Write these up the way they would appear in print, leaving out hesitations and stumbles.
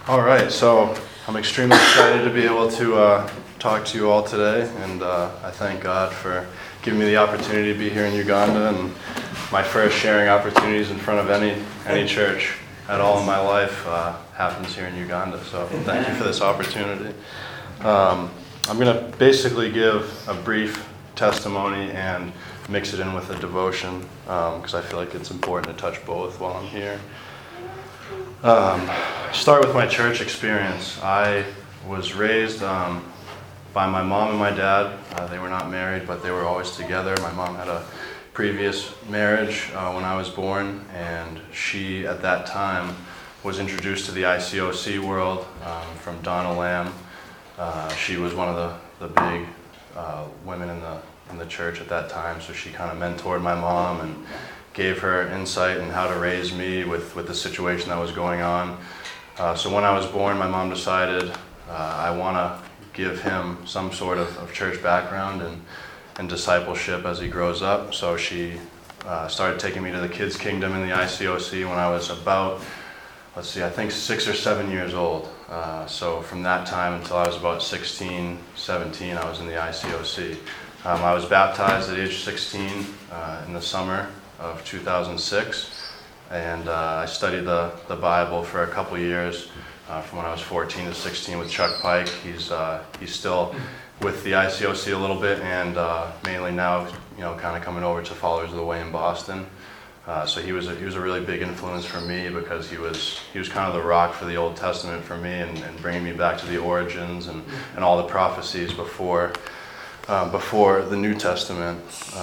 All right, so I'm extremely excited to be able to talk to you all today, and I thank God for giving me the opportunity to be here in Uganda, and my first sharing opportunities in front of any church at all in my life happens here in Uganda, so thank you for this opportunity. I'm going to basically give a brief testimony and mix it in with a devotion, because I feel like it's important to touch both while I'm here. Start with my church experience. I was raised by my mom and my dad. They were not married, but they were always together. My mom had a previous marriage when I was born, and she, at that time, was introduced to the ICOC world from Donna Lamb. She was one of the big women in the church at that time, so she kind of mentored my mom and gave her insight in how to raise me with the situation that was going on. So when I was born, my mom decided I want to give him some sort of church background and discipleship as he grows up. So she started taking me to the Kids Kingdom in the ICOC when I was about, I think 6 or 7 years old. So from that time until I was about 16, 17, I was in the ICOC. I was baptized at age 16 in the summer of 2006, and I studied the Bible for a couple years from when I was 14 to 16 with Chuck Pike. He's still with the ICOC a little bit, and mainly now, kind of coming over to Followers of the Way in Boston. So he was a really big influence for me, because he was kind of the rock for the Old Testament for me, and bringing me back to the origins and all the prophecies before the New Testament.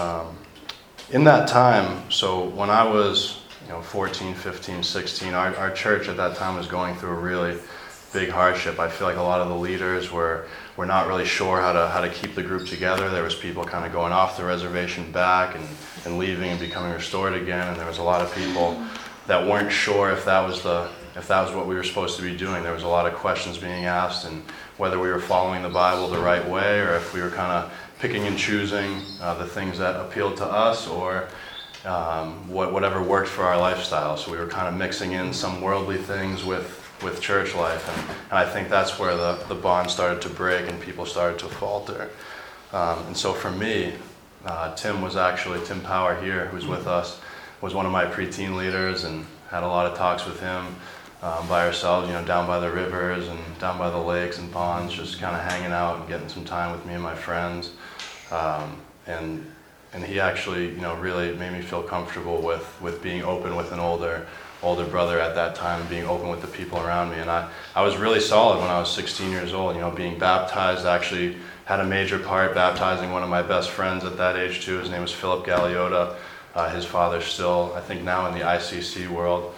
In that time, so when I was 14, 15, 16, our church at that time was going through a really big hardship. I feel like a lot of the leaders were not really sure how to keep the group together. There was people kind of going off the reservation back and leaving and becoming restored again, and there was a lot of people that weren't sure if that was what we were supposed to be doing. There was a lot of questions being asked, and whether we were following the Bible the right way, or if we were kind of picking and choosing the things that appealed to us, or whatever worked for our lifestyle. So we were kind of mixing in some worldly things with church life, and I think that's where the bond started to break and people started to falter. And so for me, Tim Power here, who's with us, was one of my preteen leaders, and had a lot of talks with him by ourselves, down by the rivers and down by the lakes and ponds, just kind of hanging out and getting some time with me and my friends. And he actually, really made me feel comfortable with being open with an older brother at that time, being open with the people around me. And I was really solid when I was 16 years old, being baptized. I actually had a major part baptizing one of my best friends at that age too. His name was Philip Galeota. His father's still, I think, now in the ICC world.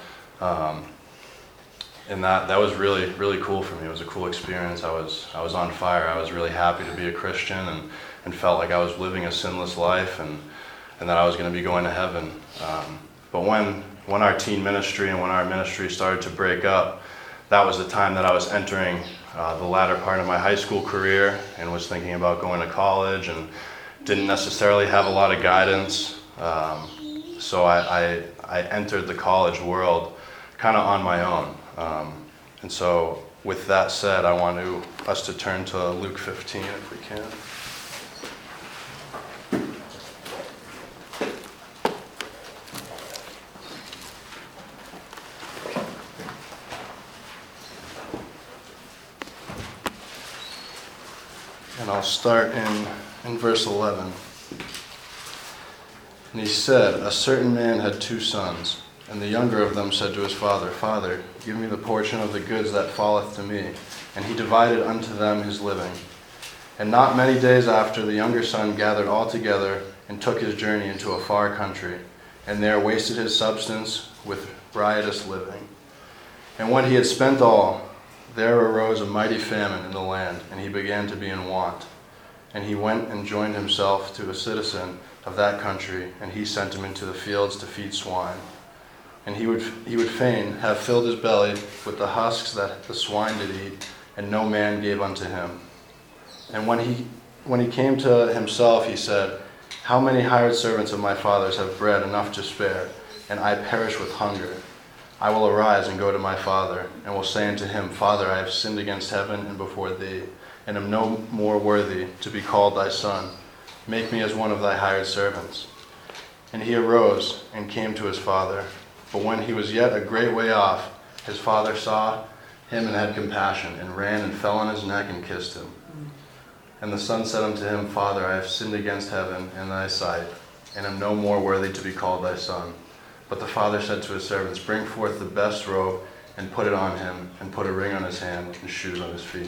And that was really, really cool for me. It was a cool experience. I was on fire. I was really happy to be a Christian, and felt like I was living a sinless life, and that I was going to be going to heaven. But when our teen ministry and when our ministry started to break up, that was the time that I was entering the latter part of my high school career, and was thinking about going to college, and didn't necessarily have a lot of guidance. So I entered the college world kind of on my own. And so with that said, I want us to turn to Luke 15 if we can. And I'll start in verse 11. And he said, "A certain man had 2 sons, and the younger of them said to his father, Father, give me the portion of the goods that falleth to me. And he divided unto them his living. And not many days after, the younger son gathered all together, and took his journey into a far country, and there wasted his substance with riotous living. And when he had spent all, there arose a mighty famine in the land, and he began to be in want. And he went and joined himself to a citizen of that country, and he sent him into the fields to feed swine. And he would fain have filled his belly with the husks that the swine did eat, and no man gave unto him. And when he came to himself, he said, How many hired servants of my father's have bread enough to spare, and I perish with hunger? I will arise and go to my father, and will say unto him, Father, I have sinned against heaven and before thee, and am no more worthy to be called thy son. Make me as one of thy hired servants. And he arose and came to his father. But when he was yet a great way off, his father saw him and had compassion, and ran and fell on his neck and kissed him. And the son said unto him, Father, I have sinned against heaven and thy sight, and am no more worthy to be called thy son. But the father said to his servants, Bring forth the best robe, and put it on him, and put a ring on his hand, and shoes on his feet.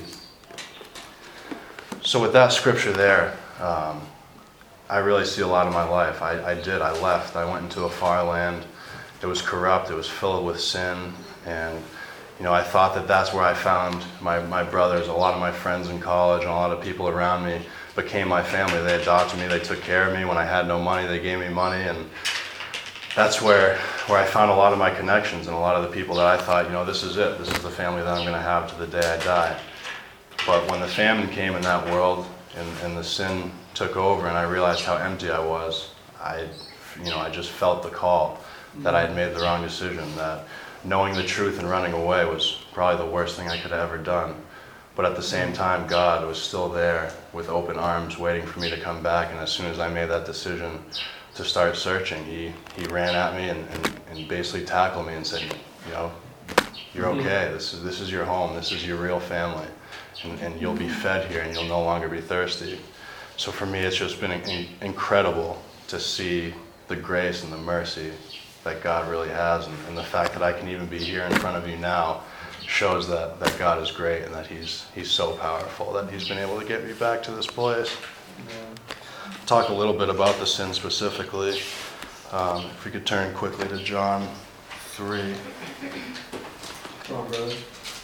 So with that scripture there, I really see a lot of my life. I left. I went into a far land. It was corrupt. It was filled with sin. And, I thought that that's where I found my brothers. A lot of my friends in college and a lot of people around me became my family. They adopted me. They took care of me. When I had no money, they gave me money. And that's where I found a lot of my connections and a lot of the people that I thought, this is it. This is the family that I'm going to have to the day I die. But when the famine came in that world and the sin took over and I realized how empty I was, I just felt the call that I had made the wrong decision, that knowing the truth and running away was probably the worst thing I could have ever done. But at the same time, God was still there with open arms waiting for me to come back. And as soon as I made that decision to start searching, he ran at me and basically tackled me and said, you're okay. This is your home. This is your real family. And you'll be fed here and you'll no longer be thirsty. So for me, it's just been incredible to see the grace and the mercy that God really has. And the fact that I can even be here in front of you now shows that God is great and that he's so powerful that he's been able to get me back to this place. Talk a little bit about the sin specifically. If we could turn quickly to John 3. Come on, brother.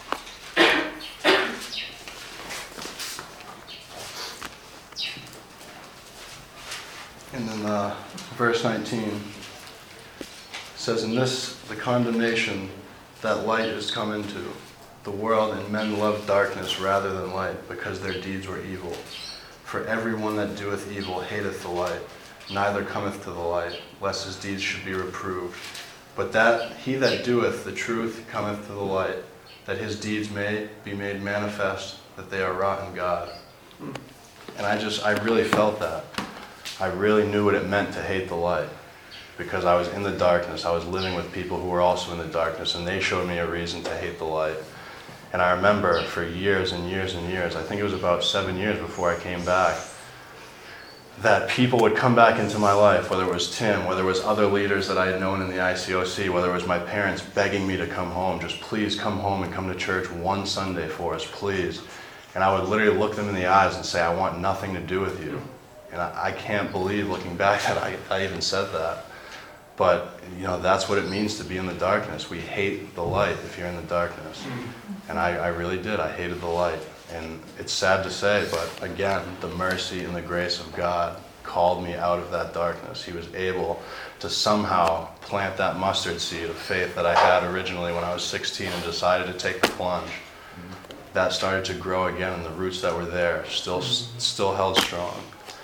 And then verse 19 says, In this the condemnation that light is come into the world, and men love darkness rather than light, because their deeds were evil. For everyone that doeth evil hateth the light, neither cometh to the light, lest his deeds should be reproved. But that he that doeth the truth cometh to the light, that his deeds may be made manifest, that they are wrought in God. And I really felt that. I really knew what it meant to hate the light, because I was in the darkness. I was living with people who were also in the darkness, and they showed me a reason to hate the light. And I remember for years and years and years, I think it was about 7 years before I came back, that people would come back into my life, whether it was Tim, whether it was other leaders that I had known in the ICOC, whether it was my parents begging me to come home, just please come home and come to church one Sunday for us, please. And I would literally look them in the eyes and say, I want nothing to do with you. And I can't believe, looking back, that I even said that. But, that's what it means to be in the darkness. We hate the light if you're in the darkness. And I really did. I hated the light. And it's sad to say, but again, the mercy and the grace of God called me out of that darkness. He was able to somehow plant that mustard seed of faith that I had originally when I was 16 and decided to take the plunge. That started to grow again, and the roots that were there still held strong.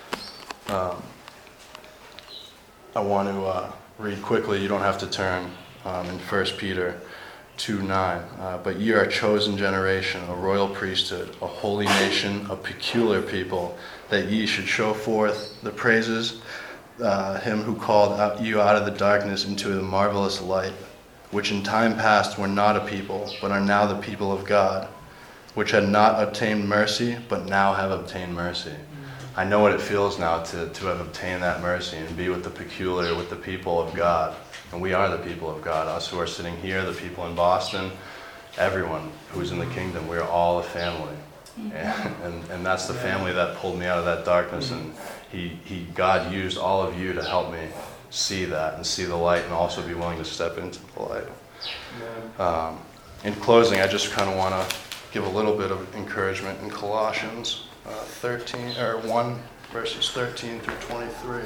I want to read quickly. You don't have to turn in 1 Peter 2:9. But ye are a chosen generation, a royal priesthood, a holy nation, a peculiar people, that ye should show forth the praises him who called you out of the darkness into the marvelous light, which in time past were not a people, but are now the people of God, which had not obtained mercy, but now have obtained mercy. I know what it feels now to have obtained that mercy and be with the peculiar, with the people of God. And we are the people of God. Us who are sitting here, the people in Boston, everyone who's in the kingdom, we're all a family. And that's the family that pulled me out of that darkness. And God used all of you to help me see that and see the light, and also be willing to step into the light. In closing, I just kind of want to give a little bit of encouragement in Colossians 1 verses 13 through 23.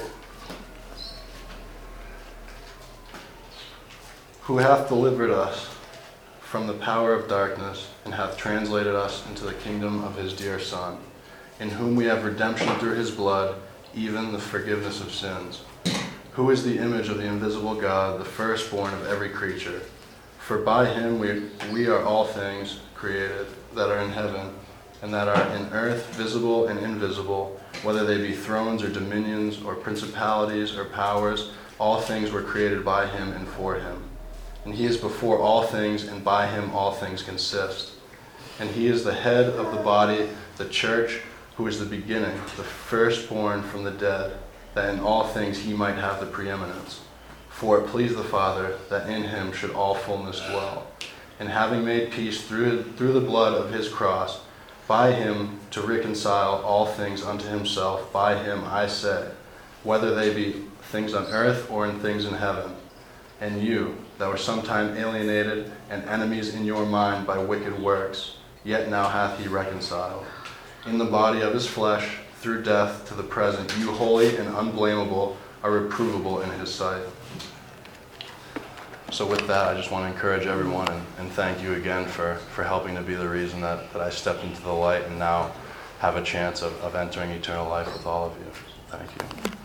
Who hath delivered us from the power of darkness, and hath translated us into the kingdom of his dear Son, in whom we have redemption through his blood, even the forgiveness of sins, who is the image of the invisible God, the firstborn of every creature. For by him we are all things created that are in heaven and that are in earth, visible and invisible, whether they be thrones or dominions or principalities or powers. All things were created by him and for him. And he is before all things, and by him all things consist. And he is the head of the body, the church, who is the beginning, the firstborn from the dead, that in all things he might have the preeminence. For it pleased the Father that in him should all fullness dwell. And having made peace through the blood of his cross, by him to reconcile all things unto himself, by him I say, whether they be things on earth or in things in heaven. And you, that were sometime alienated and enemies in your mind by wicked works, yet now hath he reconciled in the body of his flesh through death to the present, you holy and unblameable are reprovable in his sight. So with that, I just want to encourage everyone and thank you again for helping to be the reason that I stepped into the light and now have a chance of entering eternal life with all of you. Thank you.